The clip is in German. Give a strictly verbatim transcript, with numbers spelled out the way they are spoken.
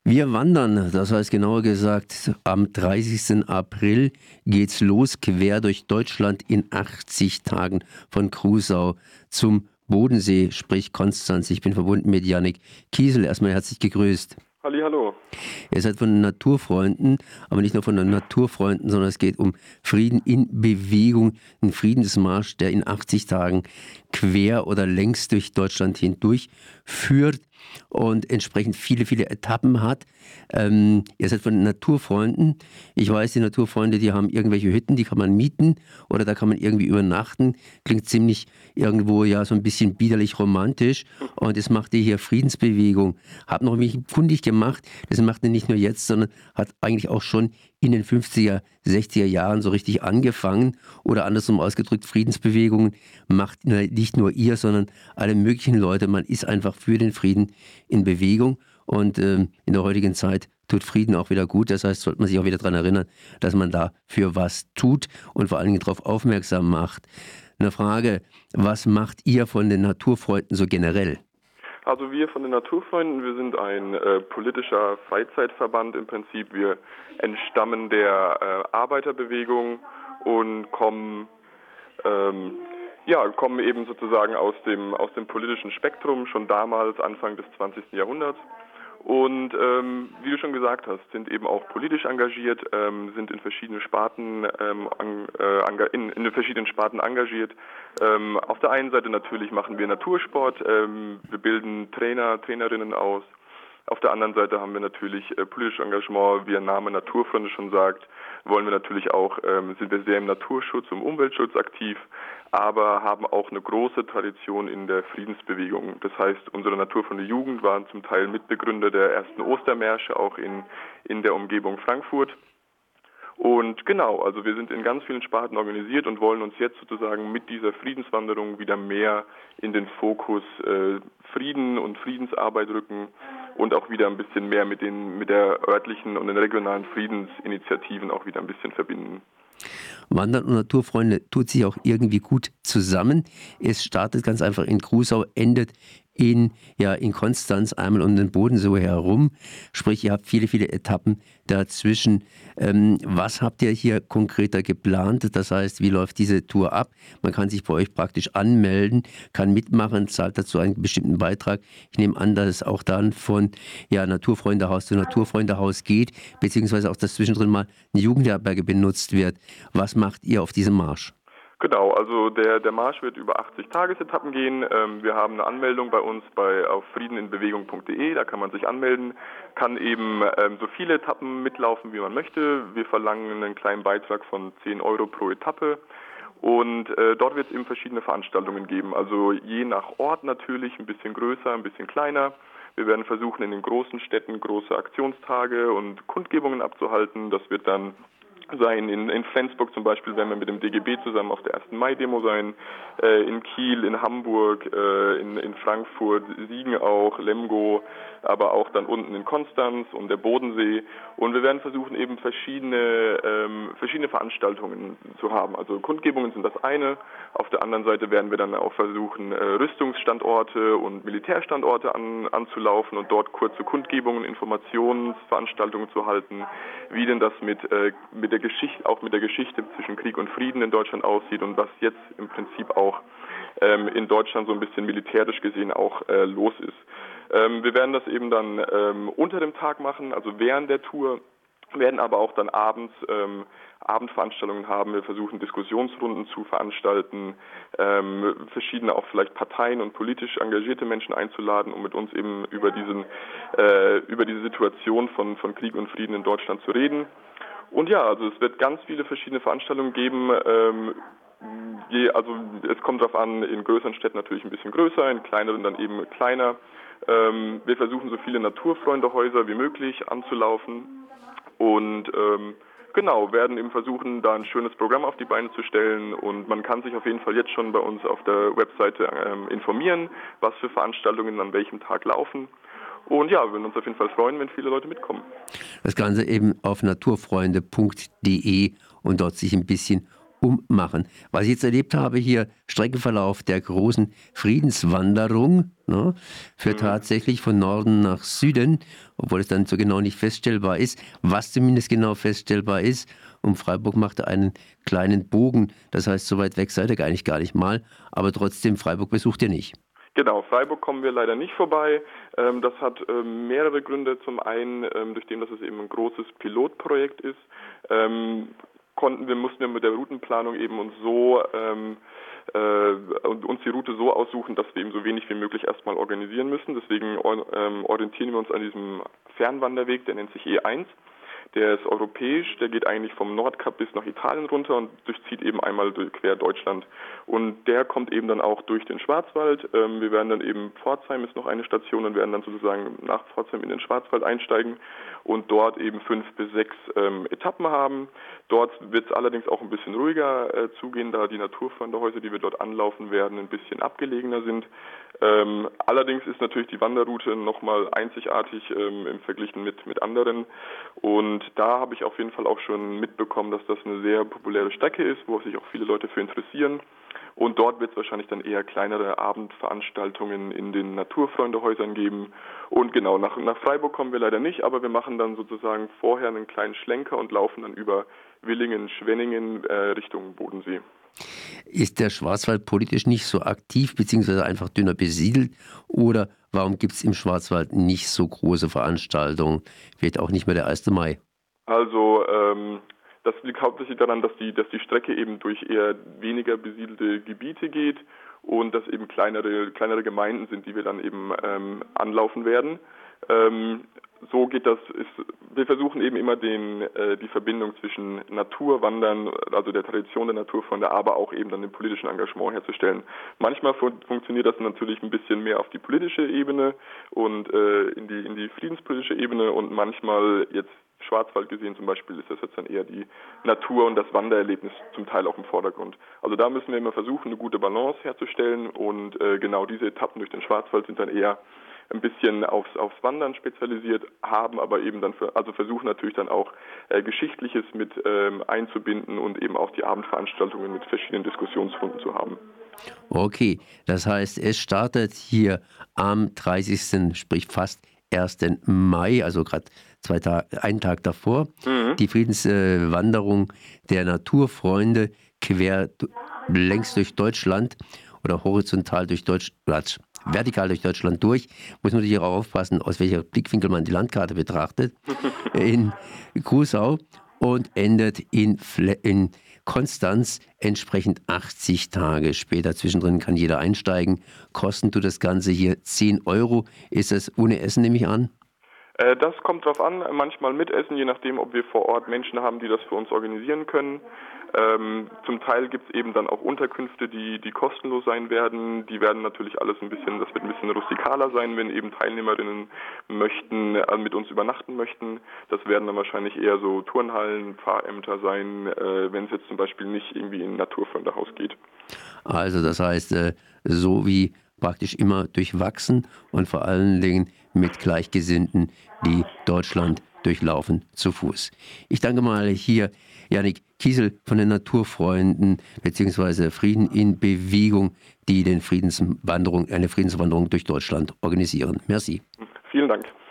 Wir wandern, das heißt genauer gesagt, am dreißigsten April geht's los, quer durch Deutschland in achtzig Tagen von Krusau zum Bodensee, sprich Konstanz. Ich bin verbunden mit Jannik Kiesel. Erstmal herzlich gegrüßt. Hallihallo. Ihr seid von den Naturfreunden, aber nicht nur von den Naturfreunden, sondern es geht um Frieden in Bewegung, ein Friedensmarsch, der in achtzig Tagen quer oder längs durch Deutschland hindurch führt und entsprechend viele, viele Etappen hat. Ähm, ihr seid von den Naturfreunden. Ich weiß, die Naturfreunde, die haben irgendwelche Hütten, die kann man mieten oder da kann man irgendwie übernachten. Klingt ziemlich irgendwo ja so ein bisschen biederlich romantisch. Und das macht ihr hier Friedensbewegung. Hab noch mich kundig gemacht. Das macht ihr nicht nur jetzt, sondern hat eigentlich auch schon in den fünfziger, sechziger Jahren so richtig angefangen. Oder andersrum ausgedrückt, Friedensbewegungen macht nicht nur ihr, sondern alle möglichen Leute. Man ist einfach für den Frieden in Bewegung. Und ähm, in der heutigen Zeit tut Frieden auch wieder gut. Das heißt, sollte man sich auch wieder daran erinnern, dass man dafür was tut und vor allen Dingen darauf aufmerksam macht. Eine Frage, was macht ihr von den Naturfreunden so generell? Also wir von den Naturfreunden, wir sind ein äh, politischer Freizeitverband im Prinzip. Wir entstammen der äh, Arbeiterbewegung und kommen, ähm, ja, kommen eben sozusagen aus dem, aus dem politischen Spektrum, schon damals, Anfang des zwanzigsten Jahrhunderts. Und ähm, wie du schon gesagt hast, sind eben auch politisch engagiert, ähm, sind in verschiedenen Sparten ähm, an, äh, in, in den verschiedenen Sparten engagiert. Ähm, auf der einen Seite natürlich machen wir Natursport, ähm, wir bilden Trainer, Trainerinnen aus. Auf der anderen Seite haben wir natürlich äh, politisches Engagement, wie der Name Naturfreunde schon sagt, wollen wir natürlich auch, ähm, sind wir sehr im Naturschutz und Umweltschutz aktiv, aber haben auch eine große Tradition in der Friedensbewegung. Das heißt, unsere Naturfreunde Jugend waren zum Teil Mitbegründer der ersten Ostermärsche, auch in, in der Umgebung Frankfurt. Und genau, also wir sind in ganz vielen Sparten organisiert und wollen uns jetzt sozusagen mit dieser Friedenswanderung wieder mehr in den Fokus äh, Frieden und Friedensarbeit rücken und auch wieder ein bisschen mehr mit den mit der örtlichen und den regionalen Friedensinitiativen auch wieder ein bisschen verbinden. Wandern und Naturfreunde tut sich auch irgendwie gut zusammen. Es startet ganz einfach in Krusau, endet in, ja, in Konstanz einmal um den Bodensee herum. Sprich, ihr habt viele, viele Etappen dazwischen. Ähm, was habt ihr hier konkreter geplant? Das heißt, wie läuft diese Tour ab? Man kann sich bei euch praktisch anmelden, kann mitmachen, zahlt dazu einen bestimmten Beitrag. Ich nehme an, dass es auch dann von ja, Naturfreundehaus zu Naturfreundehaus geht, beziehungsweise auch, dass zwischendrin mal eine Jugendherberge benutzt wird. Was macht ihr auf diesem Marsch? Genau, also der, der Marsch wird über achtzig Tagesetappen gehen. Ähm, wir haben eine Anmeldung bei uns bei auf friedeninbewegung punkt de, da kann man sich anmelden, kann eben ähm, so viele Etappen mitlaufen, wie man möchte. Wir verlangen einen kleinen Beitrag von zehn Euro pro Etappe. Und äh, dort wird es eben verschiedene Veranstaltungen geben, also je nach Ort natürlich, ein bisschen größer, ein bisschen kleiner. Wir werden versuchen, in den großen Städten große Aktionstage und Kundgebungen abzuhalten. Das wird dann sein. In, in Flensburg zum Beispiel werden wir mit dem D G B zusammen auf der ersten Mai-Demo sein, äh, in Kiel, in Hamburg, äh, in, in Frankfurt, Siegen auch, Lemgo, aber auch dann unten in Konstanz und der Bodensee. Und wir werden versuchen, eben verschiedene, ähm, verschiedene Veranstaltungen zu haben. Also Kundgebungen sind das eine. Auf der anderen Seite werden wir dann auch versuchen, äh, Rüstungsstandorte und Militärstandorte an, anzulaufen und dort kurze Kundgebungen, Informationsveranstaltungen zu halten, wie denn das mit, äh, mit der Geschichte, auch mit der Geschichte zwischen Krieg und Frieden in Deutschland aussieht und was jetzt im Prinzip auch ähm, in Deutschland so ein bisschen militärisch gesehen auch äh, los ist. Ähm, wir werden das eben dann ähm, unter dem Tag machen, also während der Tour, werden aber auch dann abends ähm, Abendveranstaltungen haben. Wir versuchen Diskussionsrunden zu veranstalten, ähm, verschiedene auch vielleicht Parteien und politisch engagierte Menschen einzuladen, um mit uns eben über diesen äh, über diese Situation von von Krieg und Frieden in Deutschland zu reden. Und ja, also es wird ganz viele verschiedene Veranstaltungen geben. Ähm, je, also es kommt darauf an, in größeren Städten natürlich ein bisschen größer, in kleineren dann eben kleiner. Ähm, wir versuchen so viele Naturfreundehäuser wie möglich anzulaufen und ähm, genau, werden eben versuchen, da ein schönes Programm auf die Beine zu stellen und man kann sich auf jeden Fall jetzt schon bei uns auf der Webseite ähm, informieren, was für Veranstaltungen an welchem Tag laufen. Und ja, wir würden uns auf jeden Fall freuen, wenn viele Leute mitkommen. Das Ganze eben auf naturfreunde punkt de und dort sich ein bisschen ummachen. Was ich jetzt erlebt habe hier, Streckenverlauf der großen Friedenswanderung, ne, führt mhm. tatsächlich von Norden nach Süden, obwohl es dann so genau nicht feststellbar ist. Was zumindest genau feststellbar ist, und Freiburg machte einen kleinen Bogen, das heißt, so weit weg seid ihr eigentlich gar nicht mal, aber trotzdem, Freiburg besucht ihr nicht. Genau, Freiburg kommen wir leider nicht vorbei. Das hat mehrere Gründe. Zum einen, durch den, dass es eben ein großes Pilotprojekt ist, konnten wir, mussten wir mit der Routenplanung eben uns so ähm, äh, uns die Route so aussuchen, dass wir eben so wenig wie möglich erstmal organisieren müssen. Deswegen ähm, orientieren wir uns an diesem Fernwanderweg, der nennt sich E eins. Der ist europäisch, der geht eigentlich vom Nordkap bis nach Italien runter und durchzieht eben einmal durch quer Deutschland. Und der kommt eben dann auch durch den Schwarzwald. Ähm, wir werden dann eben, Pforzheim ist noch eine Station und werden dann sozusagen nach Pforzheim in den Schwarzwald einsteigen und dort eben fünf bis sechs ähm, Etappen haben. Dort wird es allerdings auch ein bisschen ruhiger äh, zugehen, da die Naturfreundehäuser, die wir dort anlaufen werden, ein bisschen abgelegener sind. Ähm, allerdings ist natürlich die Wanderroute nochmal einzigartig ähm, im Verglichen mit, mit anderen. Und da habe ich auf jeden Fall auch schon mitbekommen, dass das eine sehr populäre Strecke ist, wo sich auch viele Leute für interessieren. Und dort wird es wahrscheinlich dann eher kleinere Abendveranstaltungen in den Naturfreundehäusern geben. Und genau, nach, nach Freiburg kommen wir leider nicht, aber wir machen dann sozusagen vorher einen kleinen Schlenker und laufen dann über Willingen, Schwenningen äh, Richtung Bodensee. Ist der Schwarzwald politisch nicht so aktiv, beziehungsweise einfach dünner besiedelt? Oder warum gibt es im Schwarzwald nicht so große Veranstaltungen? Vielleicht auch nicht mehr der erste Mai? Also, ähm, das liegt hauptsächlich daran, dass die, dass die Strecke eben durch eher weniger besiedelte Gebiete geht und dass eben kleinere, kleinere Gemeinden sind, die wir dann eben ähm, anlaufen werden. Ähm, so geht das, ist, wir versuchen eben immer den, äh, die Verbindung zwischen Naturwandern, also der Tradition der Naturfreunde, aber auch eben dann dem politischen Engagement herzustellen. Manchmal fun- funktioniert das natürlich ein bisschen mehr auf die politische Ebene und äh, in die, in die friedenspolitische Ebene und manchmal jetzt Schwarzwald gesehen zum Beispiel ist das jetzt dann eher die Natur und das Wandererlebnis zum Teil auch im Vordergrund. Also da müssen wir immer versuchen, eine gute Balance herzustellen und äh, genau diese Etappen durch den Schwarzwald sind dann eher ein bisschen aufs, aufs Wandern spezialisiert, haben aber eben dann, für, also versuchen natürlich dann auch äh, Geschichtliches mit ähm, einzubinden und eben auch die Abendveranstaltungen mit verschiedenen Diskussionsrunden zu haben. Okay, das heißt, es startet hier am dreißigsten, sprich fast ersten Mai, also gerade zwei Tage, einen Tag davor, mhm. die Friedenswanderung äh, der Naturfreunde quer längs durch Deutschland oder horizontal durch Deutschland, vertikal durch Deutschland durch. Muss man natürlich auch aufpassen, aus welcher Blickwinkel man die Landkarte betrachtet. In Kusau und endet in, Fle- in Konstanz, entsprechend achtzig Tage später. Zwischendrin kann jeder einsteigen. Kosten tut das Ganze hier zehn Euro. Ist das ohne Essen, nehme ich an? Äh, das kommt drauf an, manchmal mit Essen, je nachdem, ob wir vor Ort Menschen haben, die das für uns organisieren können. Ähm, zum Teil gibt es eben dann auch Unterkünfte, die, die kostenlos sein werden. Die werden natürlich alles ein bisschen, das wird ein bisschen rustikaler sein, wenn eben Teilnehmerinnen möchten, äh, mit uns übernachten möchten. Das werden dann wahrscheinlich eher so Turnhallen, Pfarrämter sein, äh, wenn es jetzt zum Beispiel nicht irgendwie in ein Naturfreundehaus geht. Also das heißt, äh, so wie praktisch immer durchwachsen und vor allen Dingen mit Gleichgesinnten, die Deutschland durchlaufen zu Fuß. Ich danke mal hier Jannik Kiesel von den Naturfreunden bzw. Frieden in Bewegung, die den Friedenswanderung, eine Friedenswanderung durch Deutschland organisieren. Merci. Vielen Dank.